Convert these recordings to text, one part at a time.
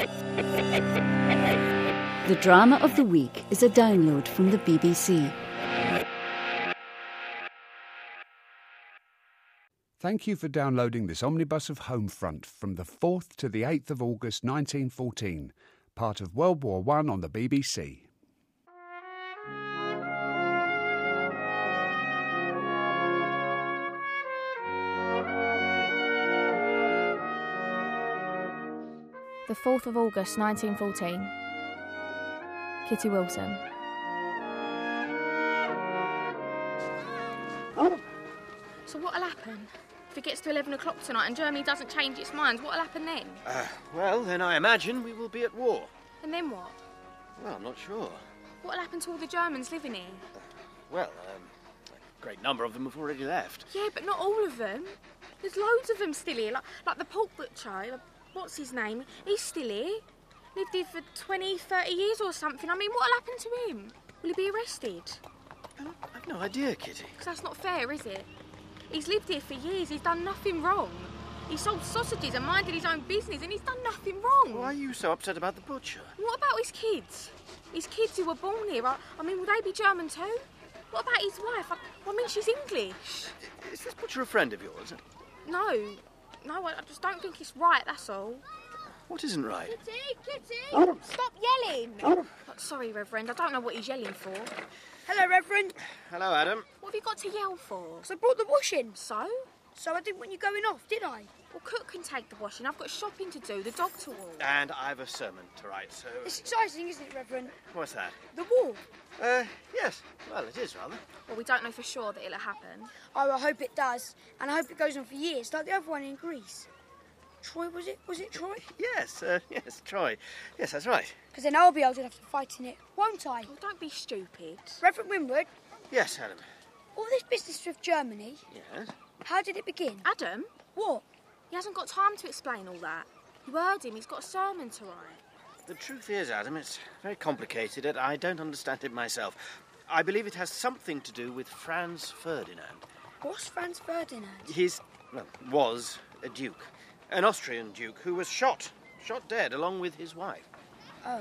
The Drama of the Week is a download from the BBC. Thank you for downloading this omnibus of Homefront from the 4th to the 8th of August 1914, part of World War I on the BBC. The 4th of August 1914. Kitty Wilson. So what'll happen? If it gets to 11 o'clock tonight and Germany doesn't change its mind, what'll happen then? Well, then I imagine we will be at war. And then what? Well, I'm not sure. What'll happen to all the Germans living here? Well, a great number of them have already left. Yeah, but not all of them. There's loads of them still here, like the pork butcher. What's his name? He's still here. Lived here for 20, 30 years or something. I mean, what'll happen to him? Will he be arrested? I've no idea, Kitty. Because that's not fair, is it? He's lived here for years. He's done nothing wrong. He sold sausages and minded his own business, and he's done nothing wrong. Why are you so upset about the butcher? What about his kids? His kids who were born here. I mean, will they be German too? What about his wife? I mean, she's English. Is this butcher a friend of yours? No, I just don't think it's right, that's all. What isn't right? Kitty! Stop yelling! Sorry, Reverend, I don't know what he's yelling for. Hello, Reverend. Hello, Adam. What have you got to yell for? So I brought the washing. So? So I didn't want you going off, did I? Well, Cook can take the washing. I've got shopping to do, the dog to walk. And I've a sermon to write, so... It's exciting, isn't it, Reverend? What's that? The war. Yes. Well, it is, rather. Well, we don't know for sure that it'll happen. Oh, I hope it does. And I hope it goes on for years, like the other one in Greece. Troy, was it? Was it Troy? Yes, Troy. Yes, that's right. Because then I'll be old enough to fight in it, won't I? Well, don't be stupid. Reverend Winwood, Yes, Adam. all this business with Germany, Yes? how did it begin? Adam, What? he hasn't got time to explain all that. You heard him, he's got a sermon to write. The truth is, Adam, it's very complicated and I don't understand it myself. I believe it has something to do with Franz Ferdinand. What's Franz Ferdinand? Was a duke. An Austrian duke who was shot dead along with his wife. Oh.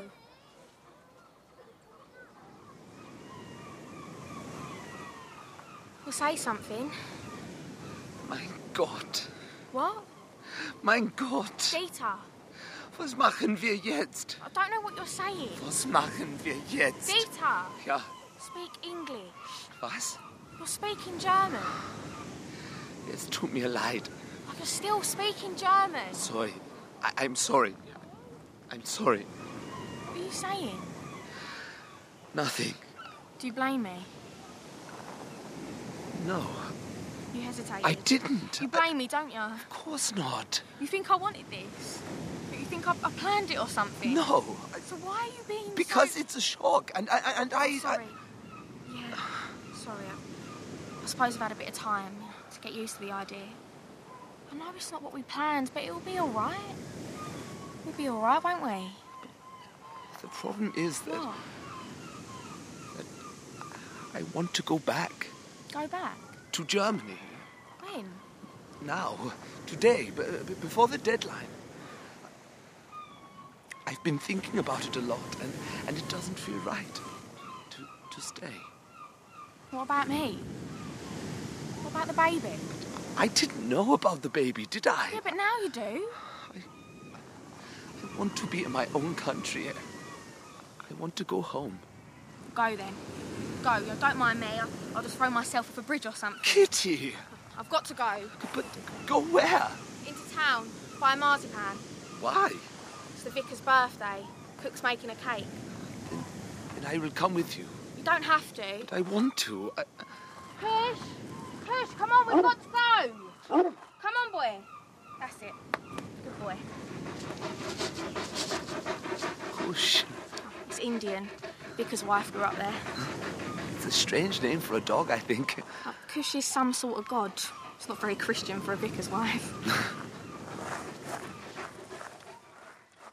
Well, say something. Mein Gott. What? Mein Gott. Dieter, Was machen wir jetzt? I don't know what you're saying. Was machen wir jetzt? Dieter, Ja, speak English. was? You're speaking German. Es tut mir leid. Like you're still speaking German. Sorry. I'm sorry. I'm sorry. What are you saying? Nothing. Do you blame me? No, You hesitated. I didn't. You blame me, don't you? Of course not. You think I wanted this? You think I planned it or something? No. So why are you being Because so... it's a shock, and I... Sorry. Yeah, sorry. I suppose I've had a bit of time to get used to the idea. I know it's not what we planned, but it'll be all right. We'll be all right, won't we? The problem is that What? I want to go back Go back? to Germany. When? Now, today, before the deadline. I've been thinking about it a lot, and it doesn't feel right to stay. What about me? What about the baby? I didn't know about the baby, did I? Yeah, but now you do. I want to be in my own country. I want to go home. Go then. Go. Don't mind me. I'll just throw myself off a bridge or something. Kitty! I've got to go. But go where? Into town. Buy a marzipan. Why? It's the vicar's birthday. Cook's making a cake. And I will come with you. You don't have to. But I want to. Push, come on, we've got to go. Come on, boy. That's it. Good boy. Push. It's Indian. Vicar's wife grew up there. It's a strange name for a dog, I think. Kush is some sort of god. It's not very Christian for a vicar's wife.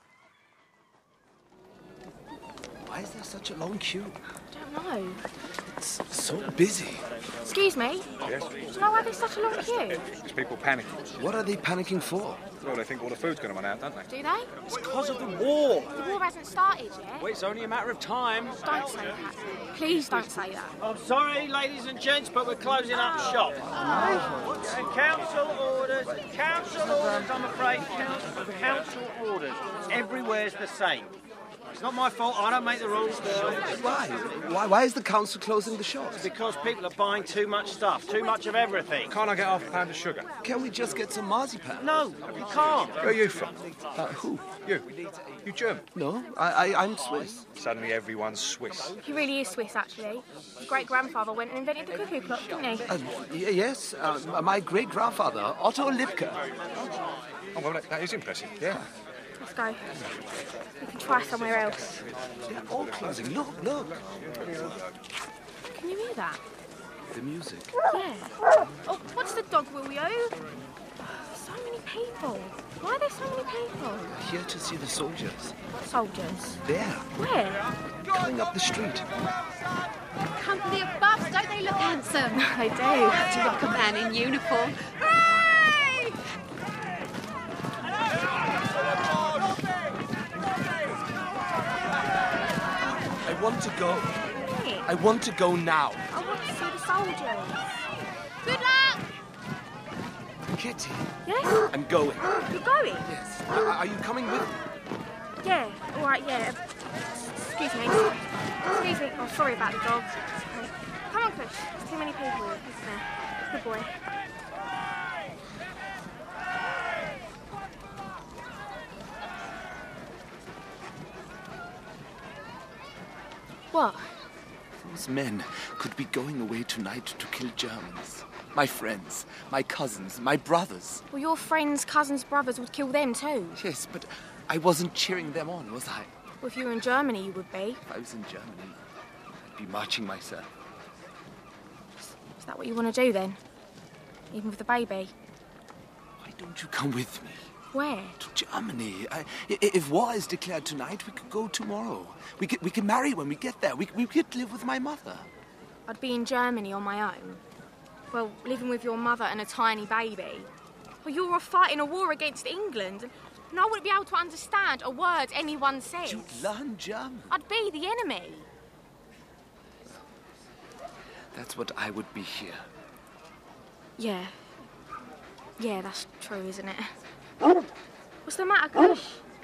Why is there such a long queue? I don't know. It's so busy. Excuse me? Yes? Do you know why there's such a long queue? There's people panicking. What are they panicking for? Well, they think all the food's going to run out, don't they? Do they? It's because of the war. The war hasn't started yet. Well, it's only a matter of time. Don't say that. Please don't say that. I'm sorry, ladies and gents, but we're closing up shop. Council orders, I'm afraid. Council orders. Everywhere's the same. It's not my fault, I don't make the rules. Why? Why is the council closing the shops? Because people are buying too much stuff, too much of everything. Can't I get half a pound of sugar? Can we just get some marzipan? No, you can't. Where are you from? Who? You. You German? No, I'm Swiss. Suddenly everyone's Swiss. He really is Swiss, actually. His great-grandfather went and invented the cuckoo clock, didn't he? Yes, my great-grandfather, Otto Lipke. Oh, well, that is impressive, yeah. Let's go. We can try somewhere else. They're all closing. Look. Can you hear that? The music. Yeah. Oh, what's the dog, Willie-o? So many people. Why are there so many people? Here to see the soldiers. What soldiers? There, Where? coming up the street. Company of buffs, don't they look handsome? They do. Do you like a man in uniform? Hooray! I want to go. Hey, I want to go now. I want to see the soldiers. Good luck! Kitty, Yes? I'm going. You're going? Yes. Are you coming with me? Yeah. All right, yeah. Excuse me. Excuse me. Oh, sorry about the dog. Okay. Come on, Kush. There's too many people here, isn't there? Good boy. What? Those men could be going away tonight to kill Germans. My friends, my cousins, my brothers. Well, your friends, cousins, brothers would kill them too. Yes, but I wasn't cheering them on, was I? Well, if you were in Germany, you would be. If I was in Germany, I'd be marching myself. Is that what you want to do then? Even with the baby? Why don't you come with me? Where? To Germany. If war is declared tonight, we could go tomorrow. We can marry when we get there. We could live with my mother. I'd be in Germany on my own. Well, living with your mother and a tiny baby. Well, you're fighting a war against England, and I wouldn't be able to understand a word anyone says. You'd learn German. I'd be the enemy. That's what I would be here. Yeah. Yeah, that's true, isn't it? What's the matter, Kush?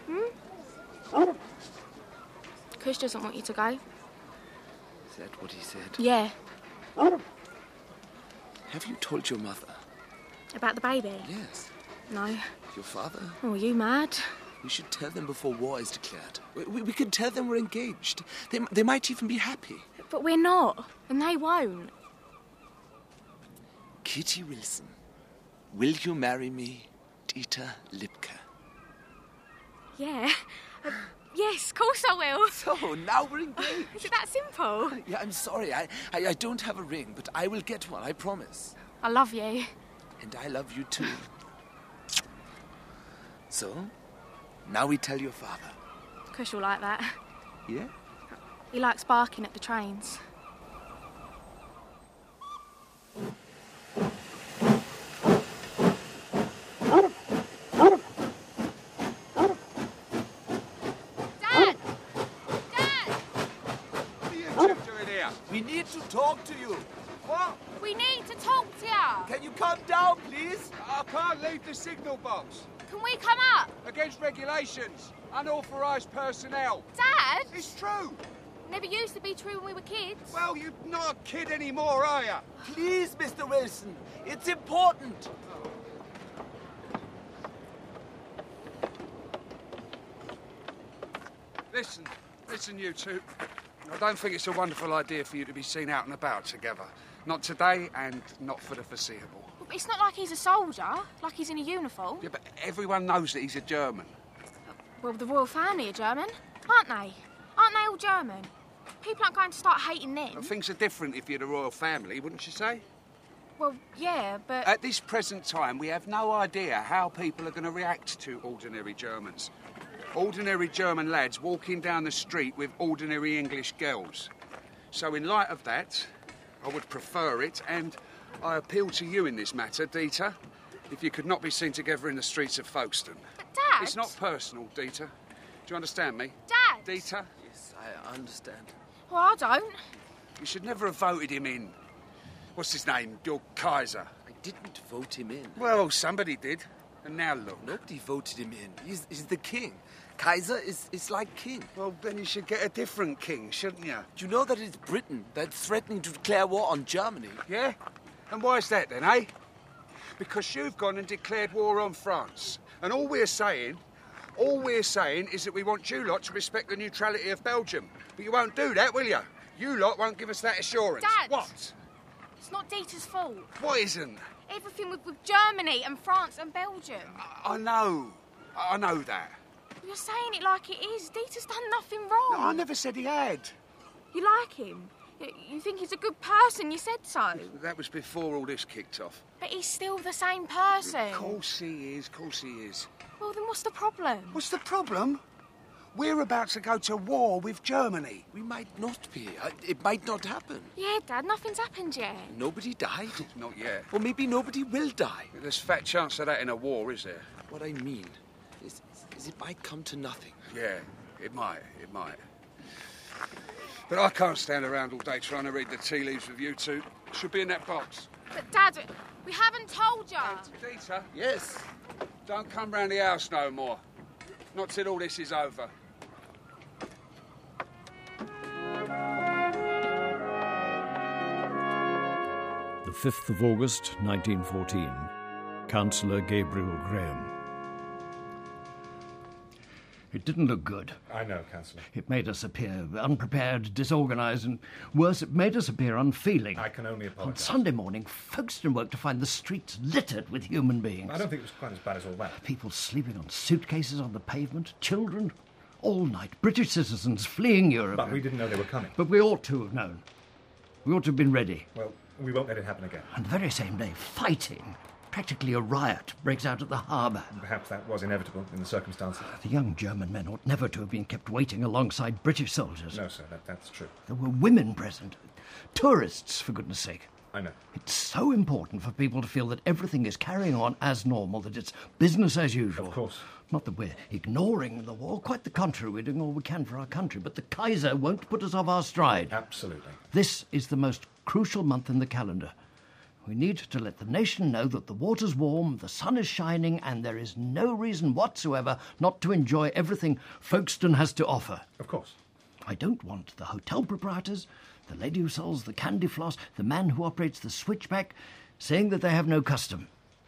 Kush doesn't want you to go. Is that what he said? Yeah. Have you told your mother? About the baby? Yes. No. Your father? Oh, are you mad? We should tell them before war is declared. We could tell them we're engaged. They might even be happy. But we're not, and they won't. Kitty Wilson, will you marry me, Dieter Lipke? Yeah. Yes, of course I will. So, now we're engaged. Is it that simple? Yeah, I'm sorry. I don't have a ring, but I will get one, I promise. I love you. And I love you too. So, now we tell your father. Kush will like that. Yeah? He likes barking at the trains. Dad! Dad! What are you two doing here? We need to talk to you. What? We need to talk to you. Can you come down, please? I can't leave the signal box. Can we come up? Against regulations. Unauthorised personnel. Dad? It's true. Never used to be true when we were kids. Well, you're not a kid anymore, are you? Please, Mr. Wilson. It's important. Listen, you two. I don't think it's a wonderful idea for you to be seen out and about together. Not today and not for the foreseeable. It's not like he's a soldier, like he's in a uniform. Yeah, but everyone knows that he's a German. Well, the royal family are German, aren't they? Aren't they all German? People aren't going to start hating them. Things are different if you're the royal family, wouldn't you say? Well, yeah, but... At this present time, we have no idea how people are going to react to ordinary Germans. Ordinary German lads walking down the street with ordinary English girls. So in light of that, I would prefer it, and I appeal to you in this matter, Dieter. If you could not be seen together in the streets of Folkestone. But, Dad... It's not personal, Dieter. Do you understand me? Dad! Dieter? Yes, I understand. Well, I don't. You should never have voted him in. What's his name? Your Kaiser. I didn't vote him in. Well, somebody did. And now look. Nobody voted him in. He's the king. Kaiser is like king. Well, then you should get a different king, shouldn't you? Do you know that it's Britain that's threatening to declare war on Germany? Yeah? And why is that then, eh? Because you've gone and declared war on France. And all we're saying is that we want you lot to respect the neutrality of Belgium. But you won't do that, will you? You lot won't give us that assurance. Dad! What? It's not Dieter's fault. What isn't? Everything with Germany and France and Belgium. I know. I know that. You're saying it like it is. Dieter's done nothing wrong. No, I never said he had. You like him? You think he's a good person, you said so. That was before all this kicked off. But he's still the same person. Of course he is, of course he is. Well, then what's the problem? What's the problem? We're about to go to war with Germany. We might not be. It might not happen. Yeah, Dad, nothing's happened yet. Nobody died. Not yet. Or maybe nobody will die. There's fat chance of that in a war, is there? What I mean is it might come to nothing. Yeah, it might. But I can't stand around all day trying to read the tea leaves with you two. It should be in that box. But, Dad, we haven't told you. Dieter, Yes. don't come round the house no more. Not till all this is over. The 5th of August, 1914. Councillor Gabriel Graham. It didn't look good. I know, Councillor. It made us appear unprepared, disorganised, and worse, it made us appear unfeeling. I can only On apologise. Sunday morning, Folkestone woke to find the streets littered with human beings. I don't think it was quite as bad as all that. People sleeping on suitcases on the pavement, children, all night, British citizens fleeing Europe. But we didn't know they were coming. But we ought to have known. We ought to have been ready. Well, we won't let it happen again. And the very same day, fighting, practically a riot, breaks out at the harbour. Perhaps that was inevitable in the circumstances. The young German men ought never to have been kept waiting alongside British soldiers. No, sir, that's true. There were women present. Tourists, for goodness sake. I know. It's so important for people to feel that everything is carrying on as normal, that it's business as usual. Of course. Not that we're ignoring the war, quite the contrary. We're doing all we can for our country, but the Kaiser won't put us off our stride. Absolutely. This is the most crucial month in the calendar. We need to let the nation know that the water's warm, the sun is shining, and there is no reason whatsoever not to enjoy everything Folkestone has to offer. Of course. I don't want the hotel proprietors, the lady who sells the candy floss, the man who operates the switchback, saying that they have no custom.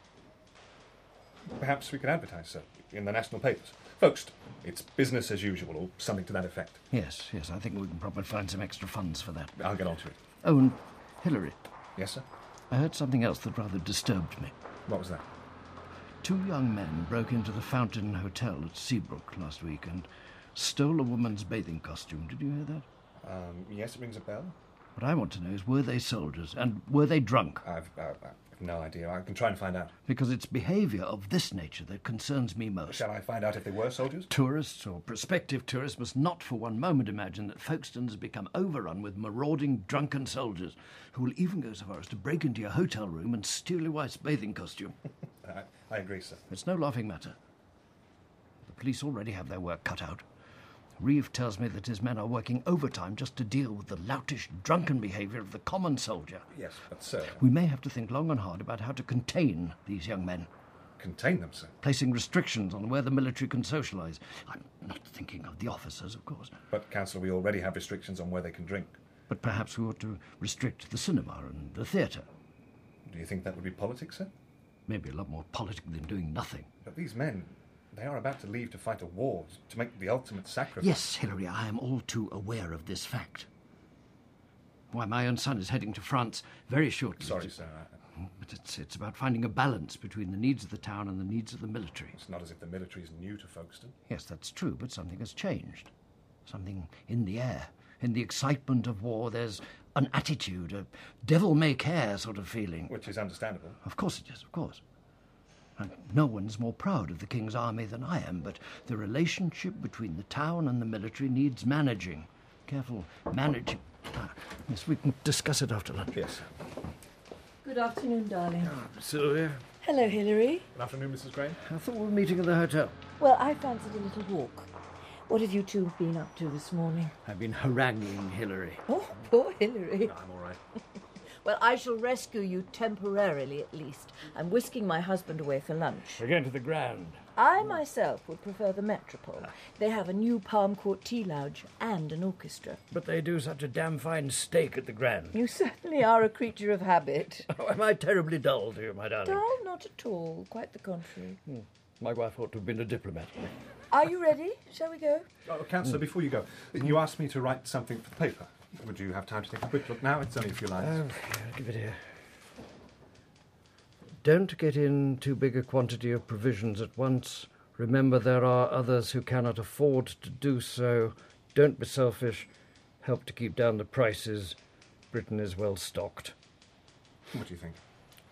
Perhaps we could advertise, sir, in the national papers. Folkestone, it's business as usual, or something to that effect. Yes, I think we can probably find some extra funds for that. I'll get on to it. Oh, and Hilary, Yes, sir? I heard something else that rather disturbed me. What was that? 2 young men broke into the Fountain Hotel at Seabrook last week and stole a woman's bathing costume. Did you hear that? Yes, it rings a bell. What I want to know is, were they soldiers, and were they drunk? I've no idea. I can try and find out. Because it's behaviour of this nature that concerns me most. Shall I find out if they were soldiers? Tourists or prospective tourists must not for one moment imagine that Folkestone has become overrun with marauding drunken soldiers who will even go so far as to break into your hotel room and steal your wife's bathing costume. I agree, sir. It's no laughing matter. The police already have their work cut out. Reeve tells me that his men are working overtime just to deal with the loutish, drunken behaviour of the common soldier. Yes, but sir... We may have to think long and hard about how to contain these young men. Contain them, sir? Placing restrictions on where the military can socialise. I'm not thinking of the officers, of course. But, Councillor, we already have restrictions on where they can drink. But perhaps we ought to restrict the cinema and the theatre. Do you think that would be politics, sir? Maybe a lot more politic than doing nothing. But these men, they are about to leave to fight a war, to make the ultimate sacrifice. Yes, Hilary, I am all too aware of this fact. Why, my own son is heading to France very shortly. Sorry, sir. But it's about finding a balance between the needs of the town and the needs of the military. It's not as if the military is new to Folkestone. Yes, that's true, but something has changed. Something in the air. In the excitement of war, there's an attitude, a devil-may-care sort of feeling. Which is understandable. Of course it is, of course. And no one's more proud of the King's army than I am, but the relationship between the town and the military needs managing. Careful. Manage. Yes, we can discuss it after lunch. Yes. Good afternoon, darling. Sylvia. Hello, Hilary. Good afternoon, Mrs. Crane. I thought we were meeting at the hotel. Well, I fancied a little walk. What have you two been up to this morning? I've been haranguing Hilary. Oh, poor Hilary. I'm all right. Well, I shall rescue you temporarily, at least. I'm whisking my husband away for lunch. We're going to the Grand. I myself would prefer the Metropole. They have a new Palm Court tea lounge and an orchestra. But they do such a damn fine steak at the Grand. You certainly are a creature of habit. Oh, am I terribly dull to you, my darling? Dull? Not at all. Quite the contrary. My wife ought to have been a diplomat. Are you ready? Shall we go? Oh, Councillor, before you go, you asked me to write something for the paper. Would you have time to take a quick look now? It's only a few lines. I'll give it here. Don't get in too big a quantity of provisions at once. Remember there are others who cannot afford to do so. Don't be selfish. Help to keep down the prices. Britain is well stocked. What do you think?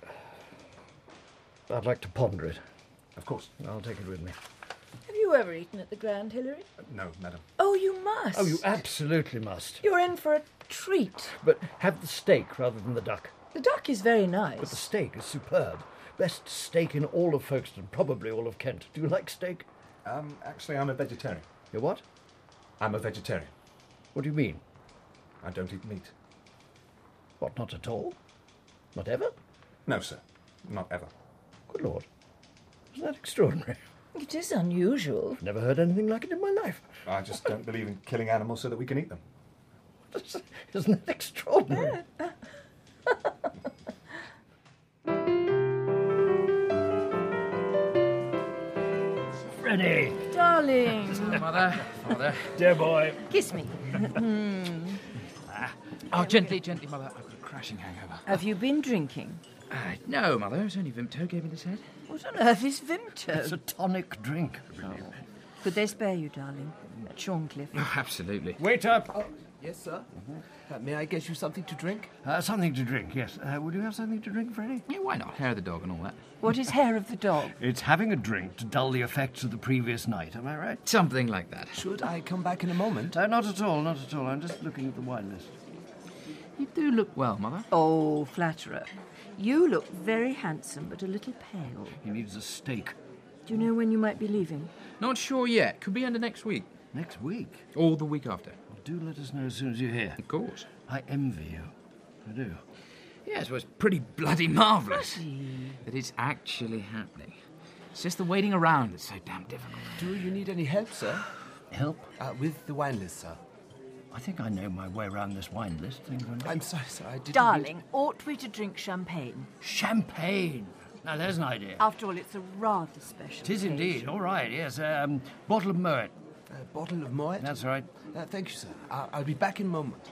I'd like to ponder it. Of course. I'll take it with me. Have you ever eaten at the Grand, Hilary? No, madam. Oh, you must. Oh, you absolutely must. You're in for a treat. But have the steak rather than the duck. The duck is very nice. But the steak is superb. Best steak in all of Folkestone, probably all of Kent. Do you like steak? Actually, I'm a vegetarian. You're what? I'm a vegetarian. What do you mean? I don't eat meat. What, not at all? Not ever? No, sir. Not ever. Good Lord. Isn't that extraordinary? It is unusual. I've never heard anything like it in my life. I just don't believe in killing animals so that we can eat them. Isn't that extraordinary? Freddie! Darling! Mother, Father. Dear boy. Kiss me. Oh, gently, gently, Mother. I've got a crashing hangover. Have you been drinking? No, Mother. It's only Vimto gave me this head. What on earth is Vimto? It's a tonic drink. Could they spare you, darling? At Shorncliffe? Oh, absolutely. Wait up! Oh, yes, sir. May I get you something to drink? Something to drink, yes. Would you have something to drink, Freddie? Yeah, why not? Hair of the dog and all that. What is hair of the dog? It's having a drink to dull the effects of the previous night, am I right? Something like that. Should I come back in a moment? Not at all, not at all. I'm just looking at the wine list. You do look well, Mother. Oh, flatterer. You look very handsome, but a little pale. He needs a steak. Do you know when you might be leaving? Not sure yet. Could be end of next week. Next week? Or the week after. Well, do let us know as soon as you're here. Of course. I envy you. I do. Yes, well, it's pretty bloody marvellous that it's actually happening. It's just the waiting around that's so damn difficult. Do you need any help, sir? Help? With the wine list, sir. I think I know my way around this wine list. I'm sorry, sir. I didn't. Darling, ought we to drink champagne? Champagne? Now, there's an idea. After all, it's a rather special It is indeed. occasion. All right, yes. Bottle of Moet. Bottle of Moet? That's right. Thank you, sir. I'll be back in a moment.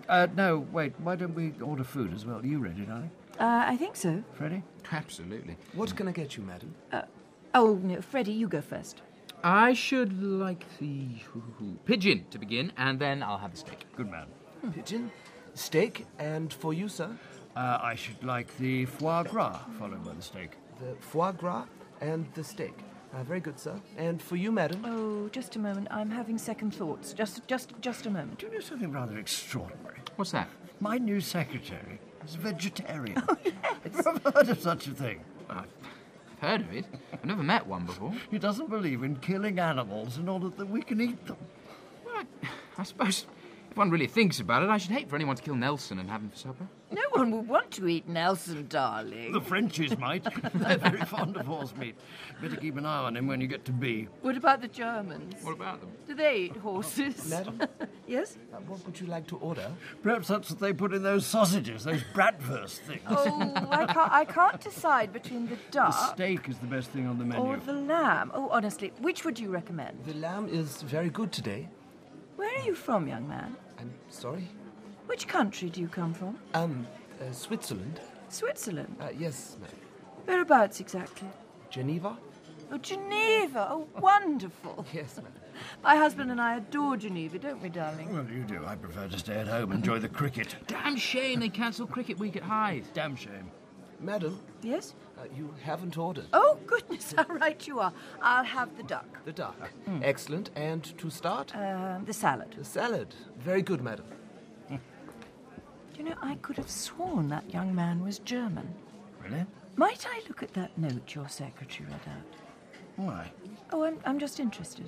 No, wait. Why don't we order food as well? Are you ready, darling? I think so. Freddie? Absolutely. What can I get you, madam? Oh, no, Freddie, you go first. I should like the pigeon to begin, and then I'll have the steak. Good man. Pigeon, steak, and for you, sir? I should like the foie gras, followed by the steak. The foie gras and the steak. Very good, sir. And for you, madam? Oh, just a moment. I'm having second thoughts. Just a moment. Do you know something rather extraordinary? What's that? My new secretary is a vegetarian. Oh, yes. Have you ever heard of such a thing? I've heard of it. I've never met one before. He doesn't believe in killing animals in order that we can eat them. Well, I suppose if one really thinks about it, I should hate for anyone to kill Nelson and have him for supper. No one would want to eat Nelson, darling. The Frenchies might. They're very fond of horse meat. Better keep an eye on him when you get to B. What about the Germans? What about them? Do they eat horses? Madam? Yes? What would you like to order? Perhaps that's what they put in those sausages, those bratwurst things. Oh, I can't decide between the duck... The steak is the best thing on the menu. Or the lamb. Oh, honestly, which would you recommend? The lamb is very good today. Where are you from, young man? I'm sorry? Which country do you come from? Switzerland. Switzerland? Yes, ma'am. Whereabouts exactly? Geneva? Oh, Geneva. Oh, wonderful. Yes, ma'am. My husband and I adore Geneva, don't we, darling? Well, you do. I prefer to stay at home and enjoy the cricket. Damn shame they cancelled Cricket Week at Hythe. Damn shame. Madam? Yes? You haven't ordered. Oh, goodness, how right you are. I'll have the duck. The duck. Excellent. And to start? The salad. The salad. Very good, madam. Do you know, I could have sworn that young man was German. Really? Might I look at that note your secretary read out? Why? Oh, I'm just interested.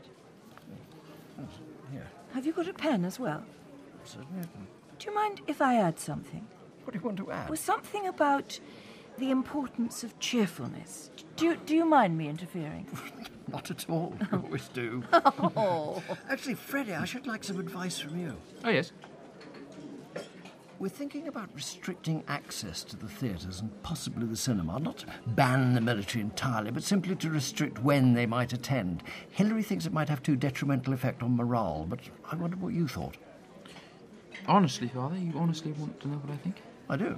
Yeah. Have you got a pen as well? Certainly. Do you mind if I add something? What do you want to add? Well, something about the importance of cheerfulness. Do you mind me interfering? Not at all. You always do. Oh. Actually, Freddie, I should like some advice from you. Oh, yes? We're thinking about restricting access to the theatres and possibly the cinema. Not to ban the military entirely, but simply to restrict when they might attend. Hilary thinks it might have too detrimental effect on morale, but I wonder what you thought. Honestly, Father, you honestly want to know what I think? I do.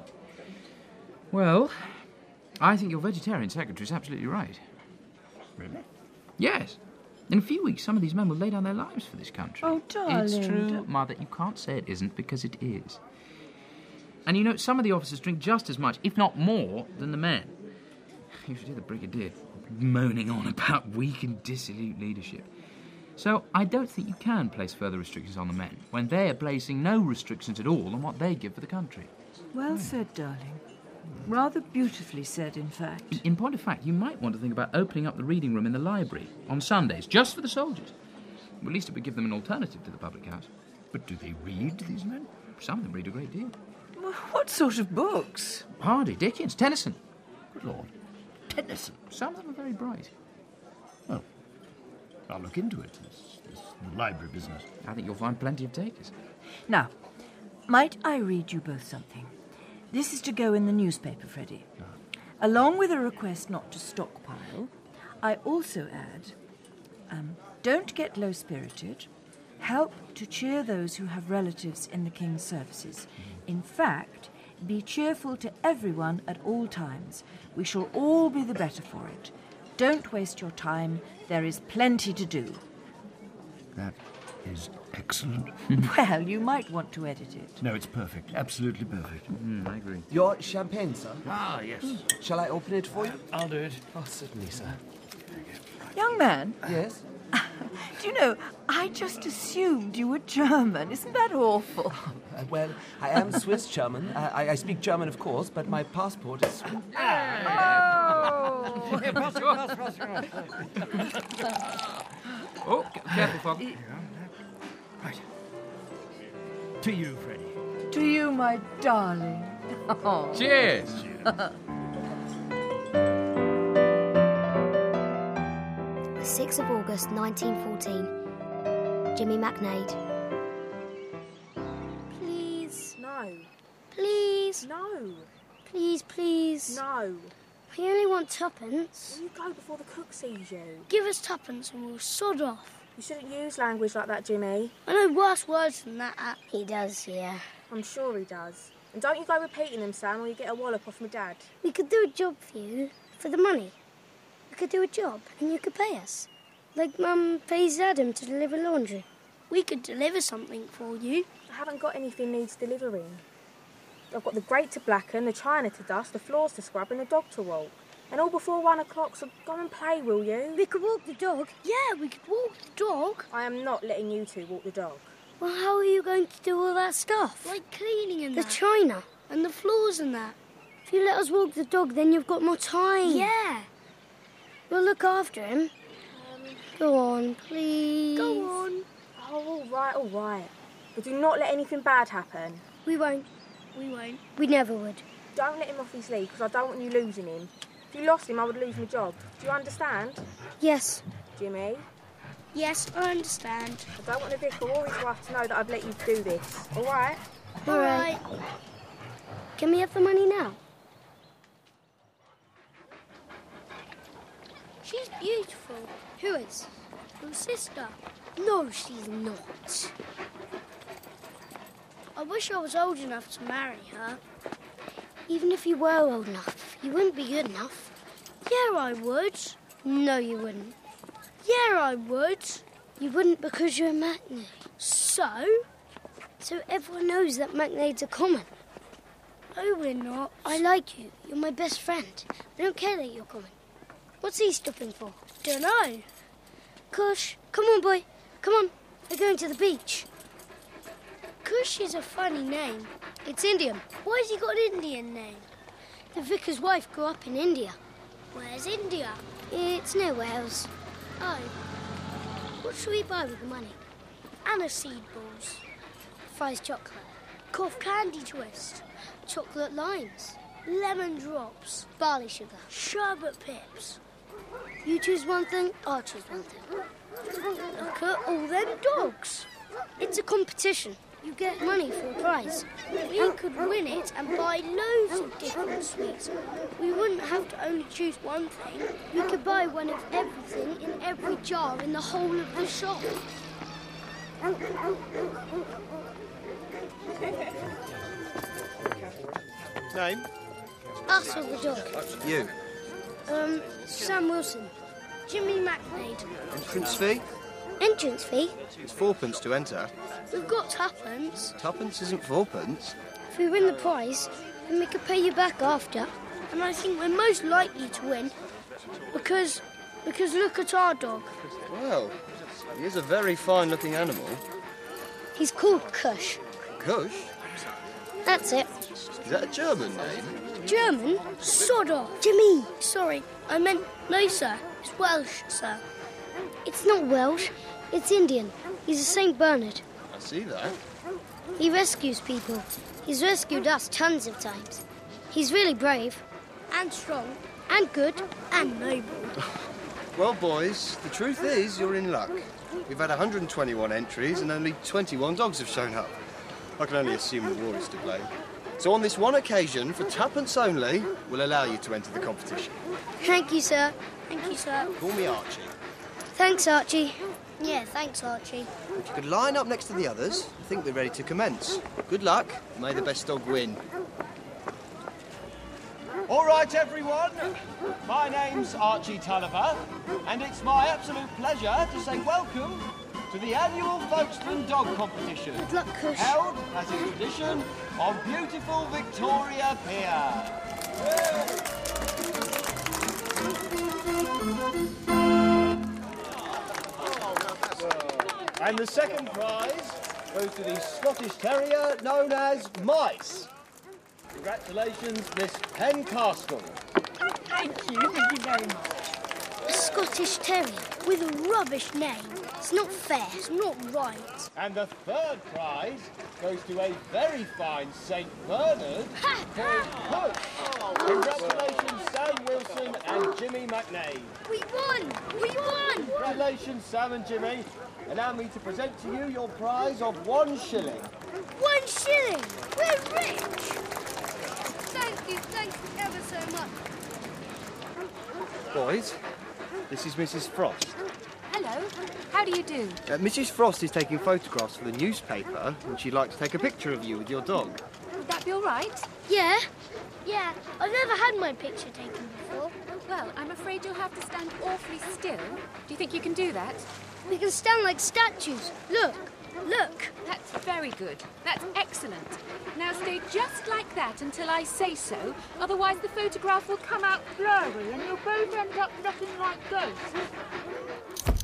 Well, I think your vegetarian secretary's absolutely right. Really? Yes. In a few weeks, some of these men will lay down their lives for this country. Oh, darling. It's true, Mother. You can't say it isn't, because it is. And you know, some of the officers drink just as much, if not more, than the men. You should hear the brigadier moaning on about weak and dissolute leadership. So I don't think you can place further restrictions on the men when they are placing no restrictions at all on what they give for the country. Well said, darling. Rather beautifully said, in fact. In point of fact, you might want to think about opening up the reading room in the library on Sundays, just for the soldiers. Well, at least it would give them an alternative to the public house. But do they read, these men? Some of them read a great deal. Well, what sort of books? Hardy, Dickens, Tennyson. Good Lord. Tennyson? Some of them are very bright. Well, I'll look into it. This library business. I think you'll find plenty of takers. Now, might I read you both something? This is to go in the newspaper, Freddie. No. Along with a request not to stockpile, I also add, don't get low-spirited. Help to cheer those who have relatives in the King's services. In fact, be cheerful to everyone at all times. We shall all be the better for it. Don't waste your time. There is plenty to do. That is excellent. Well, you might want to edit it. No, it's perfect. Absolutely perfect. I agree. Your champagne, sir? Ah, yes. Shall I open it for you? I'll do it. Oh, certainly, sir. Young man, Yes? do you know, I just assumed you were German. Isn't that awful? Well, I am Swiss German. I speak German, of course, but my passport is... Oh, careful, Father. Right. To you, Freddie. To you, my darling. Oh. Cheers! The 6th of August 1914. Jimmy McNade. Please. No. Please. No. Please, please. No. I only want tuppence. Will you go before the cook sees you? Give us tuppence and we'll sod off. You shouldn't use language like that, Jimmy. I know worse words than that. He does, yeah. I'm sure he does. And don't you go repeating them, Sam, or you get a wallop off my dad. We could do a job for you, for the money. We could do a job and you could pay us. Like Mum pays Adam to deliver laundry. We could deliver something for you. I haven't got anything needs delivering. I've got the grate to blacken, the china to dust, the floors to scrub and the dog to walk. And all before 1 o'clock, so go and play, will you? We could walk the dog. Yeah, we could walk the dog. I am not letting you two walk the dog. Well, how are you going to do all that stuff? Like cleaning and that. The china and the floors and that. If you let us walk the dog, then you've got more time. Yeah. We'll look after him. Go on, please. Go on. Oh, all right. But do not let anything bad happen. We won't. We won't. We never would. Don't let him off his league, because I don't want you losing him. If you lost him, I would lose my job. Do you understand? Yes. Jimmy? Yes, I understand. I don't want the vicar or his wife to know that I've let you do this. All right? All right. Can we have the money now? She's beautiful. Who is? Your sister. No, she's not. I wish I was old enough to marry her. Even if you were old enough, you wouldn't be good enough. Yeah, I would. No, you wouldn't. Yeah, I would. You wouldn't because you're a McNade. So everyone knows that McNades are common. No, we're not. I like you. You're my best friend. I don't care that you're coming. What's he stopping for? Dunno. Kush, come on, boy. Come on. We're going to the beach. Kush is a funny name. It's Indian. Why has he got an Indian name? The vicar's wife grew up in India. Where's India? It's near Wales. Oh. What should we buy with the money? Aniseed balls. Fries chocolate. Cough candy twist. Chocolate limes. Lemon drops. Barley sugar. Sherbet pips. You choose one thing, I'll choose one thing. Look at all them dogs. It's a competition. You get money for a prize. We could win it and buy loads of different sweets. We wouldn't have to only choose one thing. We could buy one of everything in every jar in the whole of the shop. Name? Us or the dog? You. Sam Wilson. Jimmy McNaid. Entrance fee? Entrance fee? It's 4p to enter. We've got tuppence. Tuppence isn't 4p. If we win the prize, then we could pay you back after. And I think we're most likely to win because look at our dog. Well, he is a very fine-looking animal. He's called Kush. Kush? That's it. Is that a German name? German? Sod off. Jimmy. Sorry, I meant no, sir. It's Welsh, sir. It's not Welsh. It's Indian. He's a St. Bernard. I see that. He rescues people. He's rescued us tons of times. He's really brave. And strong. And good. And noble. Well, boys, the truth is you're in luck. We've had 121 entries and only 21 dogs have shown up. I can only assume the war is to blame. So on this one occasion, for tuppence only, we'll allow you to enter the competition. Thank you, sir. Thank you, sir. Call me Archie. Thanks, Archie. Yeah, thanks, Archie. If you could line up next to the others, I think we're ready to commence. Good luck. May the best dog win. All right, everyone. My name's Archie Tulliver, and it's my absolute pleasure to say welcome to the annual Folkestone Dog Competition. Good luck, Kush. Held, as is tradition, on beautiful Victoria Pier. And the second prize goes to the Scottish Terrier known as Mice. Congratulations, Miss Pencaskell. Thank you very much. A Scottish Terrier with a rubbish name. It's not fair. It's not right. And the third prize goes to a very fine St. Bernard called Kush. Congratulations, Sam Wilson and Jimmy McNaid. We won! We won! Congratulations, Sam and Jimmy. Allow me to present to you your prize of 1 shilling. 1 shilling! We're rich! Thank you ever so much. Boys, this is Mrs. Frost. Hello. How do you do? Mrs. Frost is taking photographs for the newspaper, and she'd like to take a picture of you with your dog. Would that be all right? Yeah. Yeah, I've never had my picture taken before. Well, I'm afraid you'll have to stand awfully still. Do you think you can do that? We can stand like statues. Look. Look. That's very good. That's excellent. Now stay just like that until I say so. Otherwise the photograph will come out blurry and you'll both end up looking like ghosts.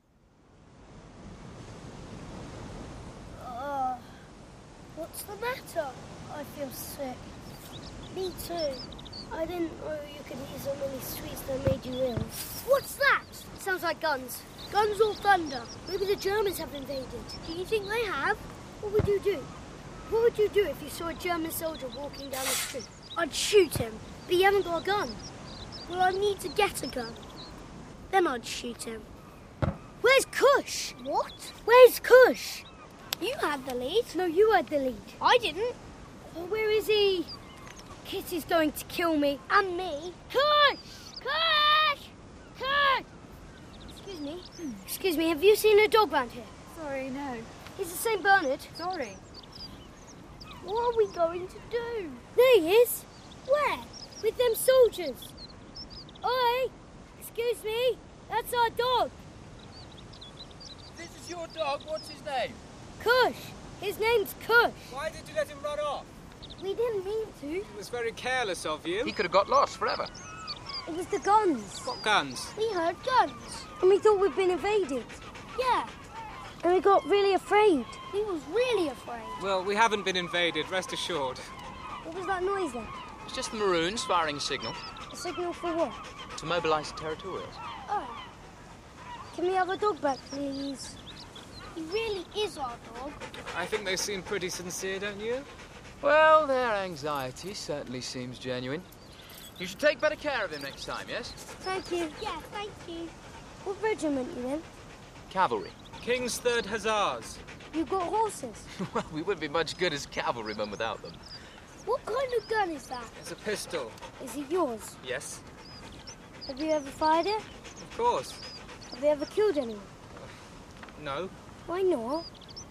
What's the matter? I feel sick. Me too. I didn't know you could eat so many sweets that made you ill. What's that? Sounds like guns. Guns or thunder. Maybe the Germans have invaded. Do you think they have? What would you do? What would you do if you saw a German soldier walking down the street? I'd shoot him, but you haven't got a gun. Well, I need to get a gun. Then I'd shoot him. Where's Kush? What? Where's Kush? You had the lead. No, you had the lead. I didn't. Well, where is he? Kitty's going to kill me. And me. Kush! Kush! Kush! Excuse me. Excuse me, have you seen a dog round here? Sorry, no. He's a St. Bernard. Sorry. What are we going to do? There he is. Where? With them soldiers. Oi! Excuse me. That's our dog. This is your dog. What's his name? Kush. His name's Kush. Why did you let him run off? We didn't mean to. It was very careless of you. He could have got lost forever. It was the guns. What guns? We heard guns. And we thought we'd been invaded. Yeah. And we got really afraid. We was really afraid. Well, we haven't been invaded, rest assured. What was that noise then? It's just the Maroons firing a signal. A signal for what? To mobilise the territorials. Oh. Can we have a dog back, please? He really is our dog. I think they seem pretty sincere, don't you? Well, their anxiety certainly seems genuine. You should take better care of him next time, yes? Thank you. Yeah, thank you. What regiment you in? Cavalry. King's 3rd Hussars. You got horses? Well, we wouldn't be much good as cavalrymen without them. What kind of gun is that? It's a pistol. Is it yours? Yes. Have you ever fired it? Of course. Have you ever killed anyone? No. Why not?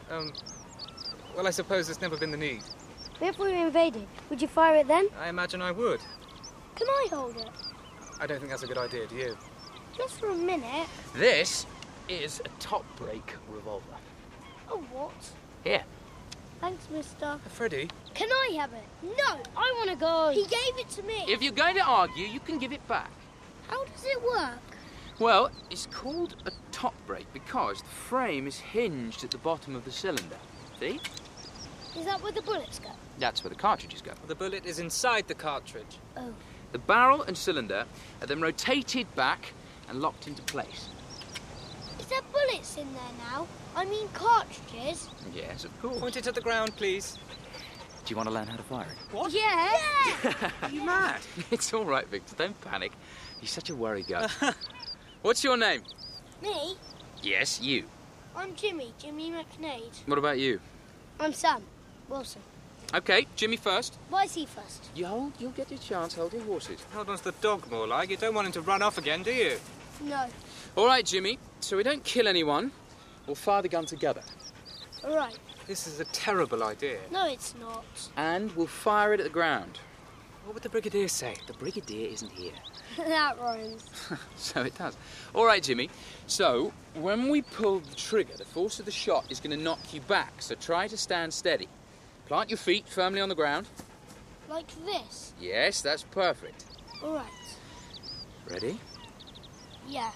Well, I suppose there's never been the need. But if we were invaded, would you fire it then? I imagine I would. Can I hold it? I don't think that's a good idea, do you? Just for a minute. This is a top-break revolver. A what? Here. Thanks, mister. Freddie? Can I have it? No, I want to go. He gave it to me. If you're going to argue, you can give it back. How does it work? Well, it's called a top break because the frame is hinged at the bottom of the cylinder. See? Is that where the bullets go? That's where the cartridges go. The bullet is inside the cartridge. Oh. The barrel and cylinder are then rotated back and locked into place. Is there bullets in there now? I mean cartridges? Yes, of course. Point it at the ground, please. Do you want to learn how to fire it? What? Yeah. Are you mad? It's all right, Victor. Don't panic. He's such a worry gut. What's your name? Me? Yes, you. I'm Jimmy McNade. What about you? I'm Sam Wilson. Okay, Jimmy first. Why is he first? You'll get your chance. Hold your horses. Hold on's the dog more like. You don't want him to run off again, do you? No. All right, Jimmy. So we don't kill anyone. We'll fire the gun together. All right. This is a terrible idea. No, it's not. And we'll fire it at the ground. What would the Brigadier say? The Brigadier isn't here. That rhymes. So it does. All right, Jimmy. So, when we pull the trigger, the force of the shot is going to knock you back. So try to stand steady. Plant your feet firmly on the ground. Like this? Yes, that's perfect. All right. Ready? Yeah.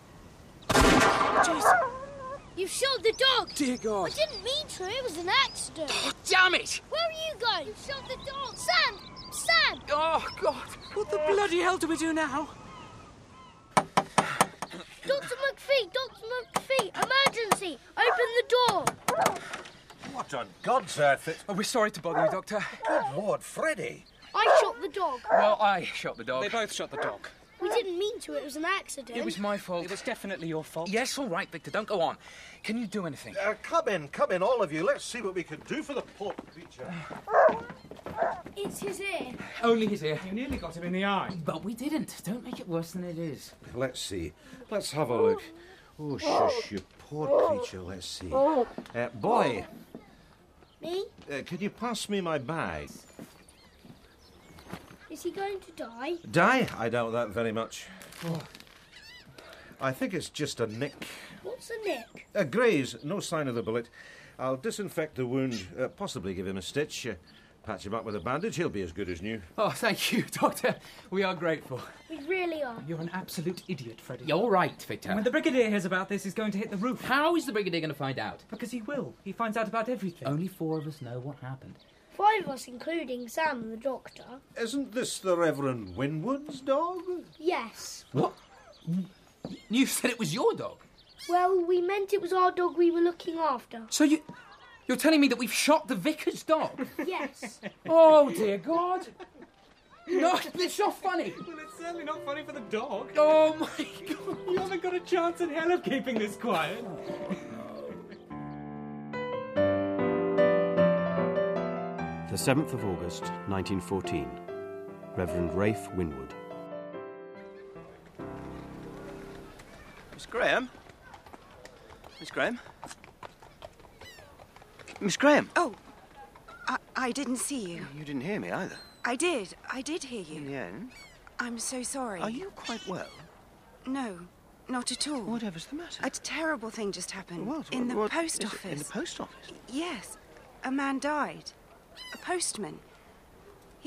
Jeez. You shot the dog! Dear God. I didn't mean to. It was an accident. Oh, damn it! Where are you going? You shot the dog. Sam! Sam! Oh, God. What the bloody hell do we do now? Dr. McPhee! Emergency! Open the door! What on God's earth? Oh, we're sorry to bother you, Doctor. Good Lord, Freddie. I shot the dog. Well, I shot the dog. They both shot the dog. We didn't mean to. It was an accident. It was my fault. It was definitely your fault. Yes, all right, Victor. Don't go on. Can you do anything? Come in, all of you. Let's see what we can do for the poor creature. It's his ear. Only his ear. You nearly got him in the eye. But we didn't. Don't make it worse than it is. Let's see. Let's have a look. Oh, shush, you poor creature. Let's see. Boy. Me? Can you pass me my bag? Is he going to die? Die? I doubt that very much. Oh. I think it's just a nick. What's a nick? A graze, no sign of the bullet. I'll disinfect the wound, possibly give him a stitch, patch him up with a bandage. He'll be as good as new. Oh, thank you, Doctor. We are grateful. We really are. You're an absolute idiot, Freddie. You're right, Victor. When the Brigadier hears about this, he's going to hit the roof. How is the Brigadier going to find out? Because he will. He finds out about everything. Only 4 of us know what happened. 5 of us, including Sam and the doctor. Isn't this the Reverend Winwood's dog? Yes. What? You said it was your dog? Well, we meant it was our dog we were looking after. So you're telling me that we've shot the vicar's dog? Yes. Oh, dear God. No, it's not funny. Well, it's certainly not funny for the dog. Oh, my God. You haven't got a chance in hell of keeping this quiet. The 7th of August, 1914. Reverend Rafe Winwood. Miss Graham? Miss Graham? Miss Graham? Oh, I didn't see you. You didn't hear me either. I did hear you. In the end? I'm so sorry. Are you quite well? No, not at all. Whatever's the matter? A terrible thing just happened. What? Post office. In the post office? Yes, a man died. A postman.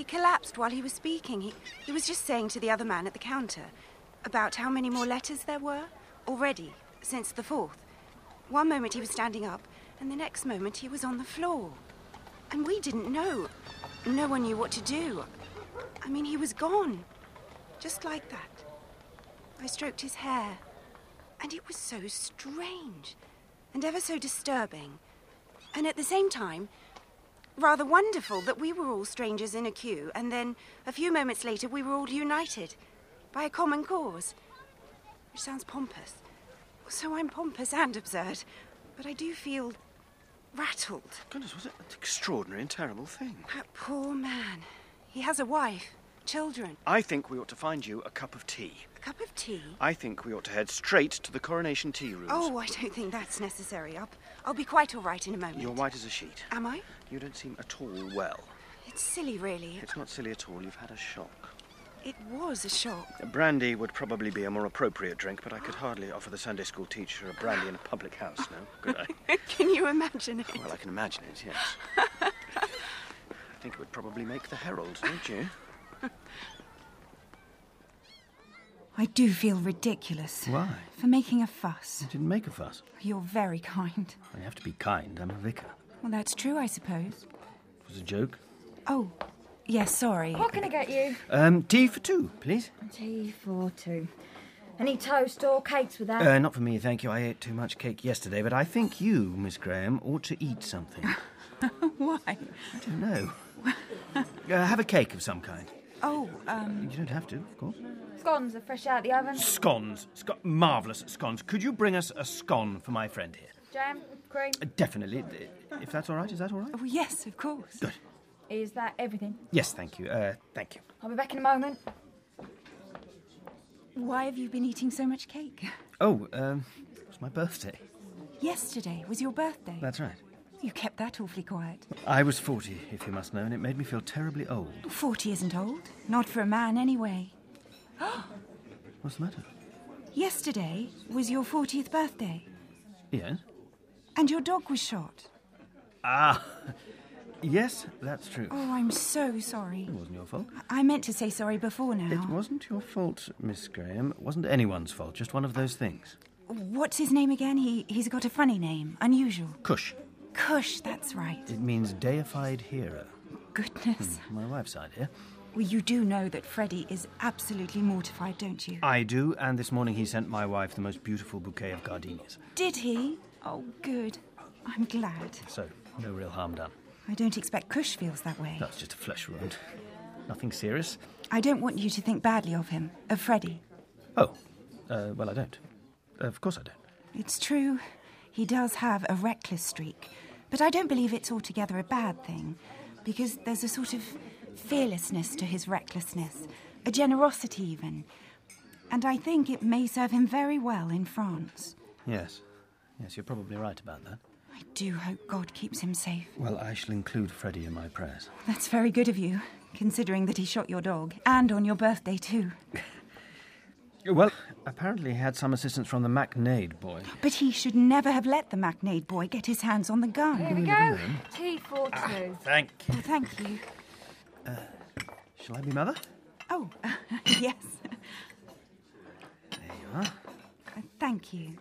He collapsed while he was speaking. He was just saying to the other man at the counter about how many more letters there were already since the 4th. One moment he was standing up, and the next moment he was on the floor. And we didn't know. No one knew what to do. I mean, he was gone. Just like that. I stroked his hair. And it was so strange. And ever so disturbing. And at the same time, rather wonderful that we were all strangers in a queue, and then a few moments later we were all united by a common cause. Which sounds pompous. So I'm pompous and absurd. But I do feel rattled. Goodness, was it an extraordinary and terrible thing? That poor man. He has a wife, children. I think we ought to find you a cup of tea. A cup of tea? I think we ought to head straight to the Coronation Tea Rooms. Oh, I don't think that's necessary. I'll be quite all right in a moment. You're white as a sheet. Am I? You don't seem at all well. It's silly, really. It's not silly at all. You've had a shock. It was a shock. Brandy would probably be a more appropriate drink, but I could hardly offer the Sunday school teacher a brandy in a public house now, could I? Can you imagine it? Well, I can imagine it, yes. I think it would probably make the Herald, don't you? I do feel ridiculous. Why? For making a fuss. You didn't make a fuss. You're very kind. You have to be kind. I'm a vicar. Well, that's true, I suppose. It was a joke. Oh, yes, sorry. What can I get you? Tea for two, please. Tea for two. Any toast or cakes with that? Not for me, thank you. I ate too much cake yesterday, but I think you, Miss Graham, ought to eat something. Why? I don't know. Have a cake of some kind. Oh, You don't have to, of course. Scones are fresh out the oven. Scones. Marvellous scones. Could you bring us a scone for my friend here? Jam, cream. Definitely. If that's all right. Is that all right? Oh, yes, of course. Good. Is that everything? Yes, thank you. Thank you. I'll be back in a moment. Why have you been eating so much cake? Oh, it's my birthday. Yesterday was your birthday. That's right. You kept that awfully quiet. I was 40, if you must know, and it made me feel terribly old. 40 isn't old. Not for a man, anyway. What's the matter? Yesterday was your 40th birthday. Yes? And your dog was shot. Ah, yes, that's true. Oh, I'm so sorry. It wasn't your fault. I meant to say sorry before now. It wasn't your fault, Miss Graham. It wasn't anyone's fault, just one of those things. What's his name again? He's got a funny name. Unusual. Cush. Cush, that's right. It means deified hero. Goodness. My wife's side here. Well, you do know that Freddie is absolutely mortified, don't you? I do, and this morning he sent my wife the most beautiful bouquet of gardenias. Did he? Oh, good. I'm glad. So, no real harm done. I don't expect Cush feels that way. That's just a flesh wound. Nothing serious. I don't want you to think badly of him, of Freddie. Oh, well, I don't. Of course I don't. It's true. He does have a reckless streak. But I don't believe it's altogether a bad thing, because there's a sort of fearlessness to his recklessness, a generosity even. And I think it may serve him very well in France. Yes. Yes, you're probably right about that. I do hope God keeps him safe. Well, I shall include Freddie in my prayers. That's very good of you, considering that he shot your dog, and on your birthday too. Well, apparently he had some assistance from the MacNaid boy. But he should never have let the MacNaid boy get his hands on the gun. Here we go. Tea for two. Thank you. Oh, thank you. Shall I be mother? Oh, yes. There you are. Thank you.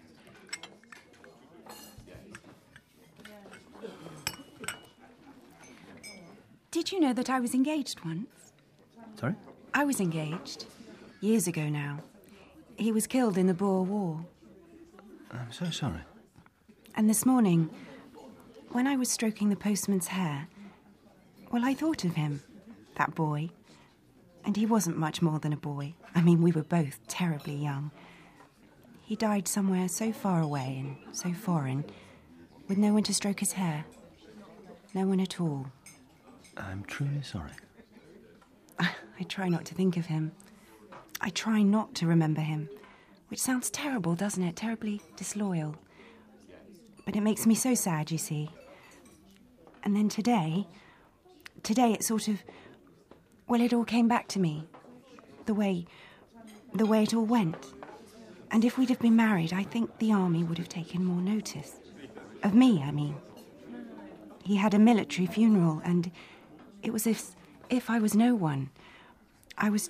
Did you know that I was engaged once? Sorry? I was engaged. Years ago now. He was killed in the Boer War. I'm so sorry. And this morning, when I was stroking the postman's hair, well, I thought of him, that boy. And he wasn't much more than a boy. I mean, we were both terribly young. He died somewhere so far away and so foreign, with no one to stroke his hair. No one at all. I'm truly sorry. I try not to think of him. I try not to remember him, which sounds terrible, doesn't it? Terribly disloyal. But it makes me so sad, you see. And then today it sort of, well, it all came back to me. The way it all went. And if we'd have been married, I think the army would have taken more notice. Of me, I mean. He had a military funeral, and it was if I was no one. I was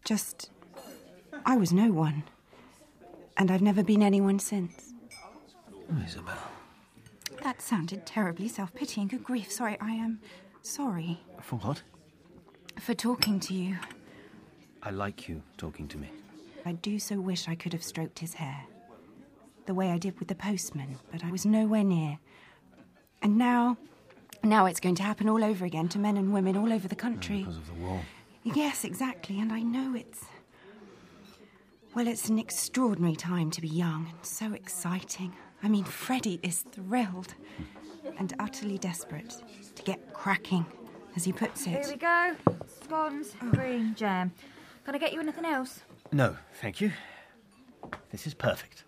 no one. And I've never been anyone since. Oh, Isabel. That sounded terribly self-pitying. Good grief, sorry, I am sorry. For what? For talking to you. I like you talking to me. I do so wish I could have stroked his hair. The way I did with the postman, but I was nowhere near. And now it's going to happen all over again to men and women all over the country. Because of the war. Yes, exactly, and I know it's... Well, it's an extraordinary time to be young and so exciting. I mean, Freddie is thrilled and utterly desperate to get cracking, as he puts it. Here we go. Scones, green jam. Can I get you anything else? No, thank you. This is perfect.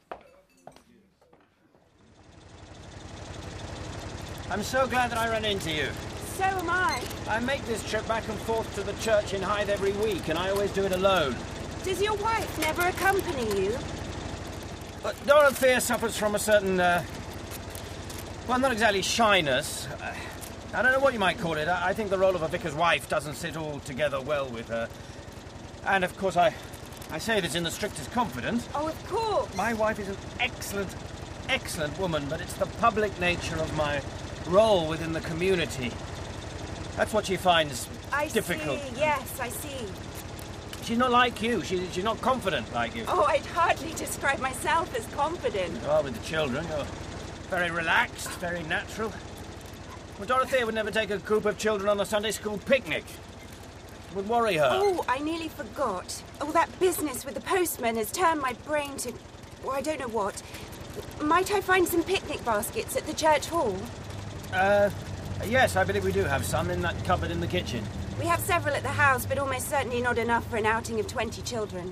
I'm so glad that I ran into you. So am I. I make this trip back and forth to the church in Hythe every week, and I always do it alone. Does your wife never accompany you? But Dorothea suffers from a certain, well, not exactly shyness. I don't know what you might call it. I think the role of a vicar's wife doesn't sit altogether well with her. And, of course, I say this in the strictest confidence. Oh, of course. My wife is an excellent woman, but it's the public nature of my role within the community. That's what she finds difficult. I see, yes, I see. She's not like you. She's not confident like you. Oh, I'd hardly describe myself as confident. Well, with the children, you're very relaxed, very natural. Well, Dorothea would never take a group of children on a Sunday school picnic. It would worry her. Oh, I nearly forgot. All that business with the postman has turned my brain to... well, I don't know what. Might I find some picnic baskets at the church hall? Yes, I believe we do have some in that cupboard in the kitchen. We have several at the house, but almost certainly not enough for an outing of 20 children.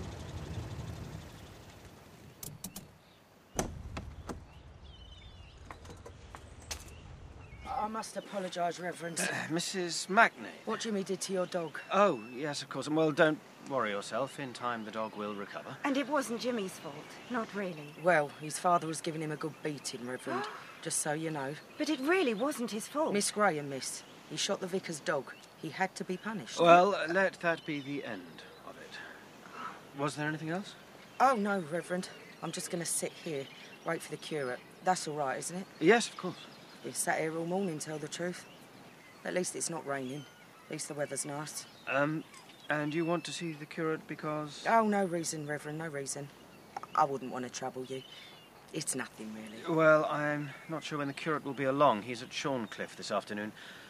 I must apologise, Reverend. Mrs. Mackney? What Jimmy did to your dog. Oh, yes, of course. Well, don't worry yourself. In time, the dog will recover. And it wasn't Jimmy's fault. Not really. Well, his father was giving him a good beating, Reverend. Just so you know. But it really wasn't his fault. Miss Graham, miss. He shot the vicar's dog. He had to be punished. Well, let that be the end of it. Was there anything else? Oh, no, Reverend. I'm just going to sit here, wait for the curate. That's all right, isn't it? Yes, of course. We sat here all morning, tell the truth. At least it's not raining. At least the weather's nice. And you want to see the curate because... Oh, no reason, Reverend, no reason. I wouldn't want to trouble you. It's nothing, really. Well, I'm not sure when the curate will be along. He's at Shorncliffe this afternoon.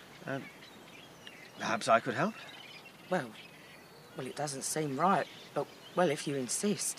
Perhaps I could help? Well, it doesn't seem right, but, well, if you insist.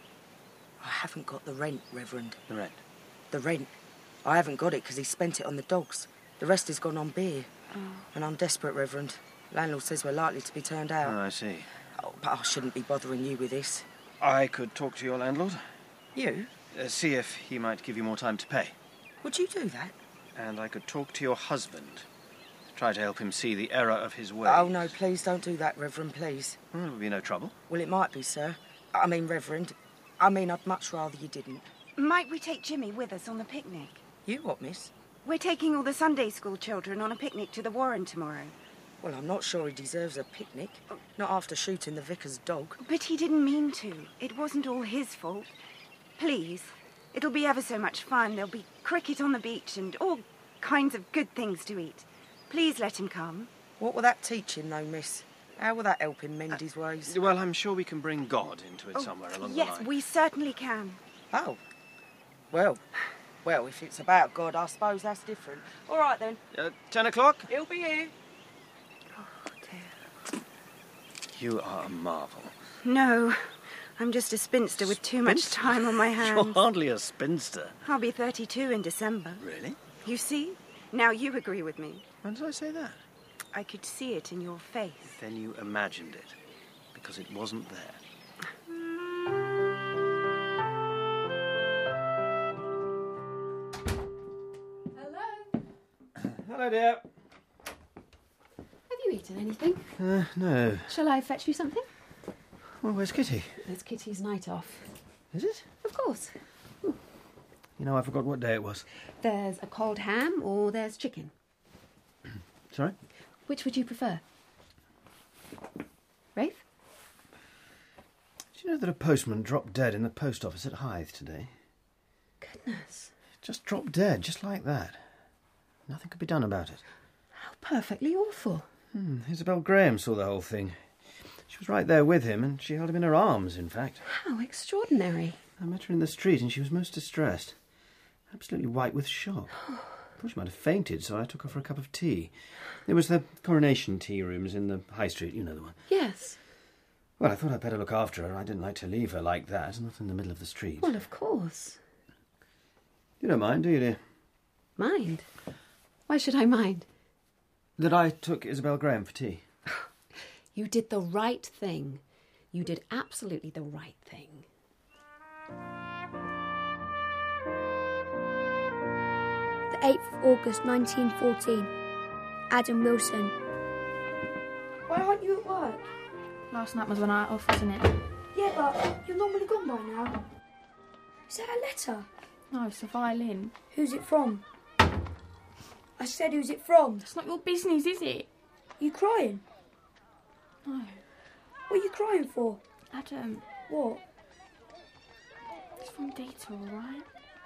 I haven't got the rent, Reverend. The rent? The rent. I haven't got it because he spent it on the dogs. The rest has gone on beer. Oh. And I'm desperate, Reverend. Landlord says we're likely to be turned out. Oh, I see. Oh, but I shouldn't be bothering you with this. I could talk to your landlord. You? See if he might give you more time to pay. Would you do that? And I could talk to your husband. Try to help him see the error of his ways. Oh, no, please don't do that, Reverend, please. Well, there will be no trouble. Well, it might be, sir. I mean, Reverend. I mean, I'd much rather you didn't. Might we take Jimmy with us on the picnic? You what, miss? We're taking all the Sunday school children on a picnic to the Warren tomorrow. Well, I'm not sure he deserves a picnic. Not after shooting the vicar's dog. But he didn't mean to. It wasn't all his fault. Please. It'll be ever so much fun. There'll be cricket on the beach and all kinds of good things to eat. Please let him come. What will that teach him, though, miss? How will that help him mend his ways? Well, I'm sure we can bring God into it somewhere along the line. Yes, we certainly can. Oh. Well, if it's about God, I suppose that's different. All right, then. 10 o'clock? He'll be here. Oh, dear. You are a marvel. No, I'm just a spinster with too much time on my hands. You're hardly a spinster. I'll be 32 in December. Really? You see? Now you agree with me. When did I say that? I could see it in your face. Then you imagined it, because it wasn't there. Hello? Hello, dear. Have you eaten anything? No. Shall I fetch you something? Well, where's Kitty? It's Kitty's night off. Is it? Of course. You know, I forgot what day it was. There's a cold ham or there's chicken. Sorry? Which would you prefer? Rafe? Do you know that a postman dropped dead in the post office at Hythe today? Goodness. Just dropped dead, just like that. Nothing could be done about it. How perfectly awful. Isabel Graham saw the whole thing. She was right there with him, and she held him in her arms, in fact. How extraordinary. I met her in the street, and she was most distressed. Absolutely white with shock. I thought she might have fainted, so I took her for a cup of tea. It was the Coronation Tea Rooms in the High Street, you know the one. Yes. Well, I thought I'd better look after her. I didn't like to leave her like that, not in the middle of the street. Well, of course. You don't mind, do you, dear? Mind? Why should I mind? That I took Isabel Graham for tea. You did the right thing. You did absolutely the right thing. The 8th of August 1914. Adam Wilson. Why aren't you at work? Last night was a night off, wasn't it? Yeah, but you're normally gone by now. Is that a letter? No, it's a violin. Who's it from? I said, who's it from? It's not your business, is it? You crying? No. What are you crying for? Adam. What? It's from Dieter, alright?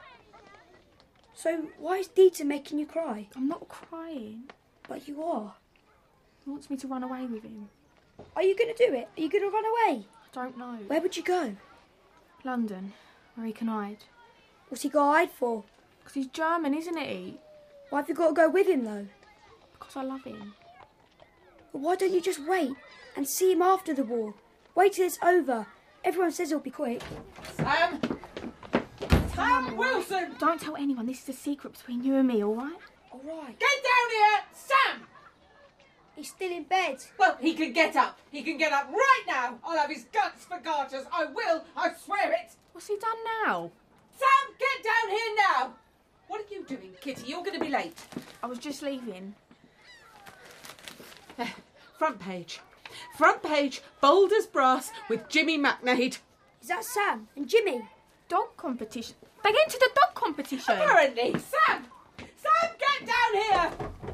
So why is Dieter making you cry? I'm not crying. But you are. He wants me to run away with him. Are you going to do it? Are you going to run away? I don't know. Where would you go? London, where he can hide. What's he got to hide for? Because he's German, isn't he? Why have you got to go with him, though? Because I love him. Well, why don't you just wait and see him after the war? Wait till it's over. Everyone says it'll be quick. Sam! Sam Wilson! Don't tell anyone. This is a secret between you and me, all right? All right. Get down here! Sam! He's still in bed. Well, he can get up. He can get up right now. I'll have his guts for garters. I will. I swear it. What's he done now? Sam, get down here now. What are you doing, Kitty? You're going to be late. I was just leaving. Front page. Front page, bold as brass, with Jimmy McNaid. Is that Sam and Jimmy? Dog competition. They get into the dog competition. Apparently. Sam! Sam, get down here!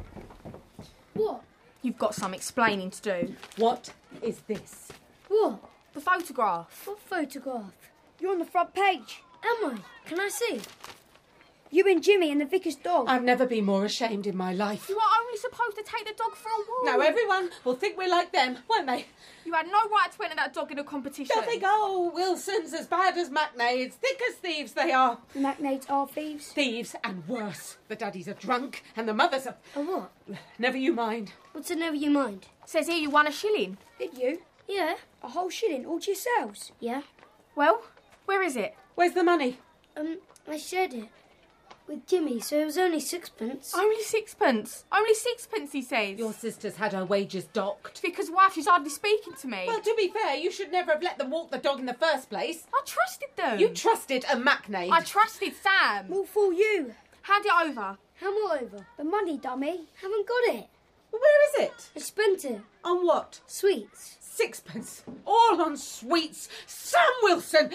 What? You've got some explaining to do. What is this? What? The photograph. What photograph? You're on the front page. Am I? Can I see? You and Jimmy and the vicar's dog. I've never been more ashamed in my life. You are only supposed to take the dog for a walk. Now everyone will think we're like them, won't they? You had no right to enter that dog in a competition. They'll think, oh, Wilson's as bad as McNaid's, thick as thieves they are. The McNaids are thieves? Thieves and worse. The daddies are drunk and the mothers are... A what? Never you mind. What's a never you mind? Says here you won a shilling. Did you? Yeah. A whole shilling all to yourselves? Yeah. Well, where is it? Where's the money? I shared it with Jimmy, so it was only sixpence. Only sixpence? Only sixpence, he says. Your sister's had her wages docked. Vicar's wife, she's hardly speaking to me. Well, to be fair, you should never have let them walk the dog in the first place. I trusted them. You trusted a McNaid. I trusted Sam. All for you. Hand it over. Hand what over? The money, dummy. Haven't got it. Well, where is it? I spent it. On what? Sweets. Sixpence. All on sweets. Sam Wilson!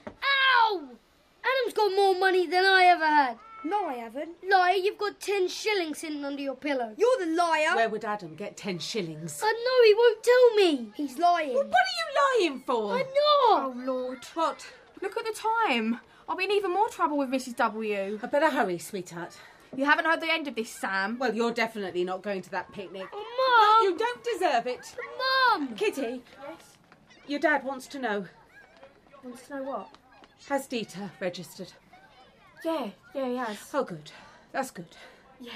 Ow! Adam's got more money than I ever had. No, I haven't. Liar, you've got 10 shillings sitting under your pillow. You're the liar. Where would Adam get 10 shillings? I know, he won't tell me. He's lying. Well, what are you lying for? I'm not. Oh, Lord. What? Look at the time. I'll be in even more trouble with Mrs. W. I better hurry, sweetheart. You haven't heard the end of this, Sam. Well, you're definitely not going to that picnic. Oh, Mum! You don't deserve it. Mum! Kitty. Yes? Your dad wants to know. Wants to know what? Has Dieter registered? Yeah, he has. Oh, good. That's good. Yeah.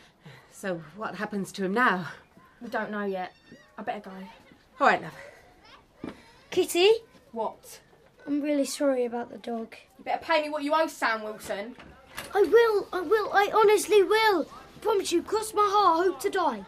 So, what happens to him now? We don't know yet. I better go. All right, love. Kitty? What? I'm really sorry about the dog. You better pay me what you owe, Sam Wilson. I will. I honestly will. I promise you, cross my heart, hope to die.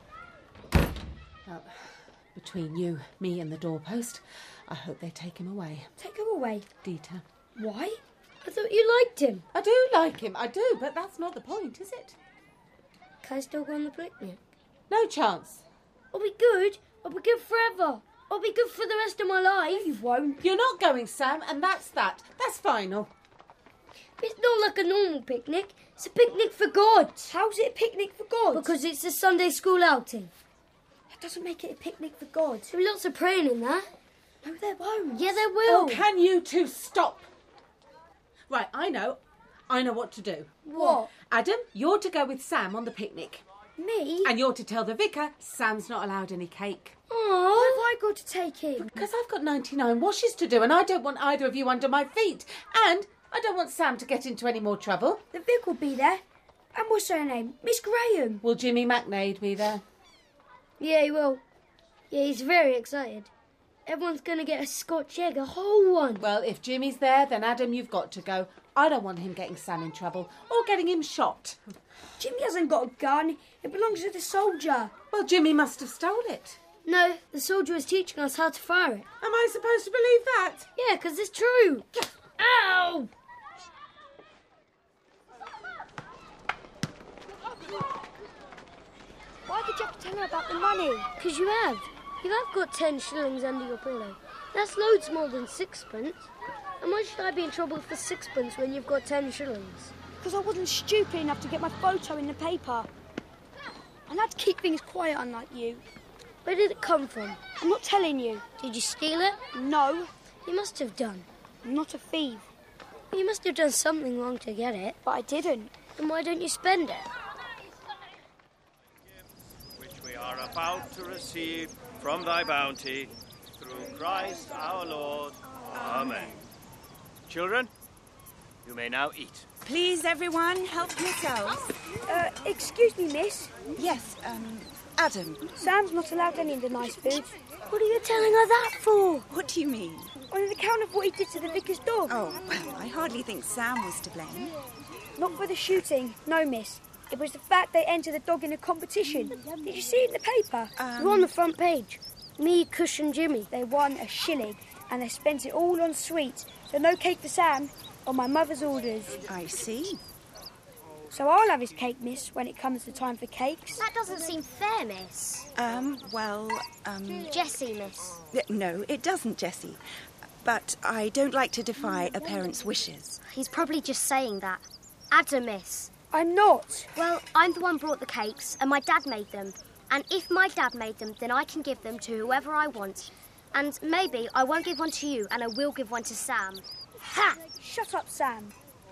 Well, between you, me and the doorpost, I hope they take him away. Take him away? Dieter. Why? I thought you liked him. I do like him, I do, but that's not the point, is it? Can I still go on the picnic? No chance. I'll be good. I'll be good forever. I'll be good for the rest of my life. You won't. You're not going, Sam, and that's that. That's final. It's not like a normal picnic. It's a picnic for God. How's it a picnic for God? Because it's a Sunday school outing. That doesn't make it a picnic for God. There'll be lots of praying in there. No, there won't. Yeah, there Oh, will. can you two stop? Right, I know what to do. What? Adam, you're to go with Sam on the picnic. Me? And you're to tell the vicar Sam's not allowed any cake. Oh, why have I got to take him? Because I've got 99 washes to do and I don't want either of you under my feet. And I don't want Sam to get into any more trouble. The vicar will be there. And what's her name? Miss Graham. Will Jimmy McNaid be there? Yeah, he will. Yeah, he's very excited. Everyone's going to get a Scotch egg, a whole one. Well, if Jimmy's there, then Adam, you've got to go. I don't want him getting Sam in trouble or getting him shot. Jimmy hasn't got a gun. It belongs to the soldier. Well, Jimmy must have stole it. No, the soldier was teaching us how to fire it. Am I supposed to believe that? Yeah, because it's true. Ow! Why did you have to tell her about the money? Because you have. You have got 10 shillings under your pillow. That's loads more than 6pence. And why should I be in trouble for 6pence when you've got 10 shillings? Because I wasn't stupid enough to get my photo in the paper. I had to keep things quiet, unlike you. Where did it come from? I'm not telling you. Did you steal it? No. You must have done. I'm not a thief. You must have done something wrong to get it. But I didn't. Then why don't you spend it? Which we are about to receive from thy bounty, through Christ our Lord. Amen. Children, you may now eat. Please, everyone, help yourselves. Excuse me, miss. Yes, Adam. Sam's not allowed any of the nice food. What are you telling her that for? What do you mean? On account of what he did to the vicar's dog. Oh, well, I hardly think Sam was to blame. Not for the shooting, no, miss. It was the fact they entered the dog in a competition. Did you see it in the paper? We're on the front page. Me, Cush and Jimmy. They won a shilling and they spent it all on sweets. So no cake for Sam, on my mother's orders. I see. So I'll have his cake, miss, when it comes to time for cakes. That doesn't seem fair, miss. Jessie, miss. No, it doesn't, Jessie. But I don't like to defy a parent's wishes. He's probably just saying that. Adam, miss. I'm not. Well, I'm the one brought the cakes, and my dad made them. And if my dad made them, then I can give them to whoever I want. And maybe I won't give one to you, and I will give one to Sam. Ha! Shut up, Sam.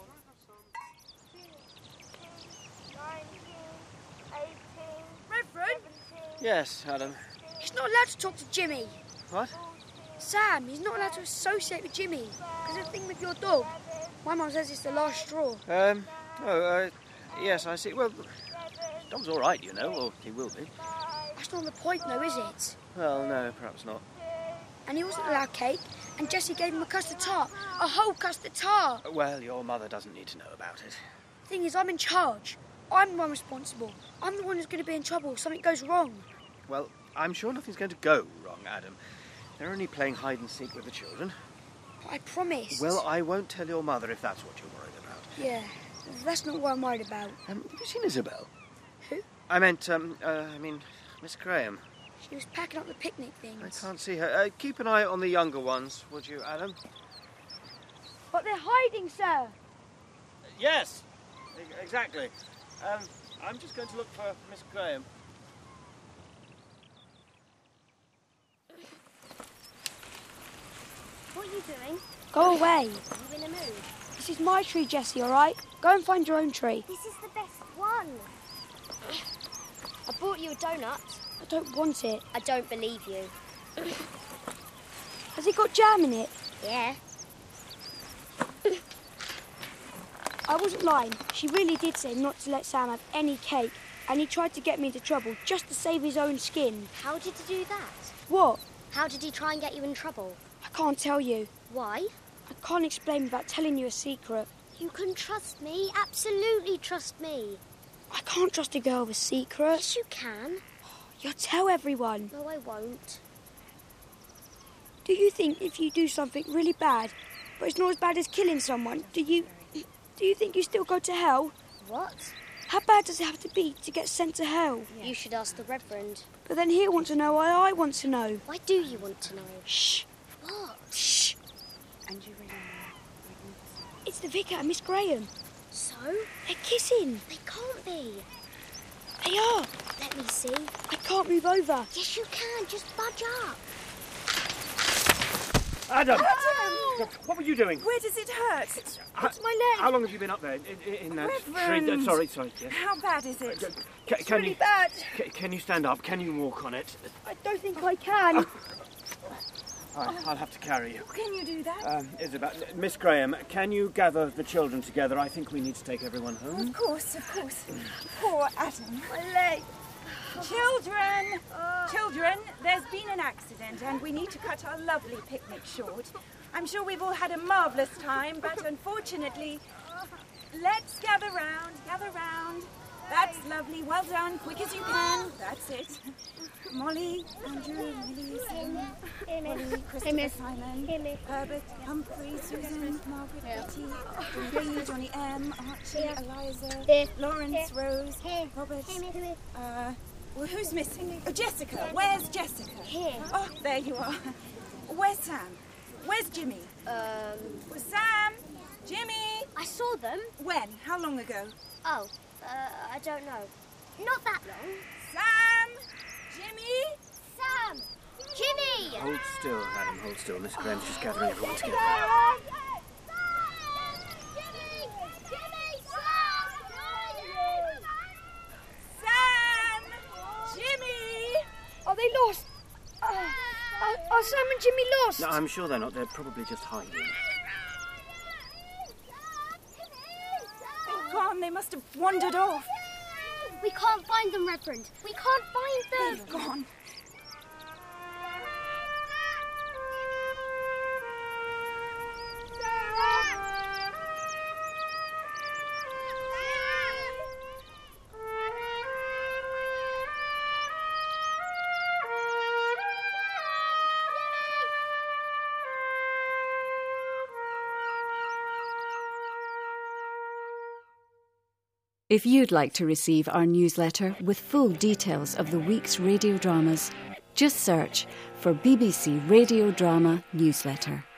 19, 18, Reverend? Yes, Adam. He's not allowed to talk to Jimmy. What? Sam, he's not allowed to associate with Jimmy. Because the thing with your dog, my mum says it's the last straw. Yes, I see. Well, Dom's all right, you know, or he will be. That's not the point, though, is it? Well, no, perhaps not. And he wasn't allowed cake, and Jessie gave him a custard tart. A whole custard tart. Well, your mother doesn't need to know about it. Thing is, I'm in charge. I'm the one responsible. I'm the one who's going to be in trouble if something goes wrong. Well, I'm sure nothing's going to go wrong, Adam. They're only playing hide and seek with the children. I promised. Well, I won't tell your mother if that's what you're worried about. Yeah, that's not what I'm worried about. Have you seen Isabel? Who? I meant, Miss Graham. She was packing up the picnic things. I can't see her. Keep an eye on the younger ones, would you, Adam? But they're hiding, sir. Yes, exactly. I'm just going to look for Miss Graham. What are you doing? Go away. Are you in a mood? This is my tree, Jessie, all right? Go and find your own tree. This is the best one. I bought you a donut. I don't want it. I don't believe you. Has it got jam in it? Yeah. I wasn't lying. She really did say not to let Sam have any cake, and he tried to get me into trouble just to save his own skin. How did he do that? What? How did he try and get you in trouble? I can't tell you. Why? I can't explain without telling you a secret. You can trust me. Absolutely trust me. I can't trust a girl with secrets. Yes, you can. You'll tell everyone. No, I won't. Do you think if you do something really bad, but it's not as bad as killing someone, do you think you still go to hell? What? How bad does it have to be to get sent to hell? You should ask the Reverend. But then he'll want to know why I want to know. Why do you want to know? Shh. What? Shh. And you really know. It's the vicar and Miss Graham. So? They're kissing. They can't be. They are. Let easily, see? I can't move over. Yes, you can. Just budge up. Adam! Adam! What were you doing? Where does it hurt? It's my leg. How long have you been up there in that Reverend. tree? Sorry. Yes. How bad is it? It's really bad. Can you stand up? Can you walk on it? I don't think I can. I'll have to carry you. Can you do that? Isabel, Miss Graham, can you gather the children together? I think we need to take everyone home. Of course. Poor Adam. My leg. Children, there's been an accident and we need to cut our lovely picnic short. I'm sure we've all had a marvellous time, but unfortunately, let's gather round. That's lovely, well done, quick as you can, that's it. Molly, Andrew, Millie, Molly, Christopher, Simon, Herbert, Humphrey, Susan, Margaret, Betty, Johnny M, Archie, Eliza, Lawrence, Rose, Robert, well, who's missing? Oh, Jessica. Where's Jessica? Here. Oh, there you are. Where's Sam? Where's Jimmy? Well, Sam, Jimmy. I saw them. When? How long ago? Oh, I don't know. Not that long. Sam, Jimmy. Sam, Jimmy. Hold still, Adam, hold still. Miss Graham's just gathering everyone together. Are they lost? Are Sam and Jimmy lost? No, I'm sure they're not. They're probably just hiding. They've gone. They must have wandered off. We can't find them, Reverend. We can't find them. They've gone. If you'd like to receive our newsletter with full details of the week's radio dramas, just search for BBC Radio Drama Newsletter.